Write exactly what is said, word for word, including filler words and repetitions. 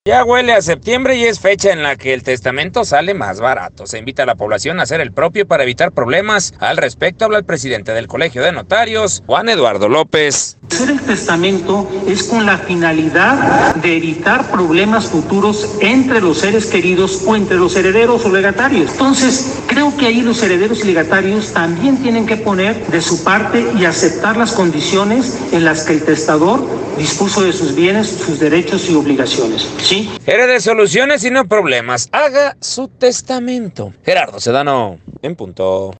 Ya huele a septiembre y es fecha en la que el testamento sale más barato. Se invita a la población a hacer el propio para evitar problemas. Al respecto habla el presidente del Colegio de Notarios, Juan Eduardo López. Hacer el testamento es con la finalidad de evitar problemas futuros entre los seres queridos o entre los herederos o legatarios. Entonces, creo que ahí los herederos y legatarios también tienen que poner de su parte y aceptar las condiciones en las que el testador dispuso de sus bienes, sus derechos y obligaciones. ¿Sí? Herede soluciones y no problemas. Haga su testamento. Gerardo Sedano, en punto.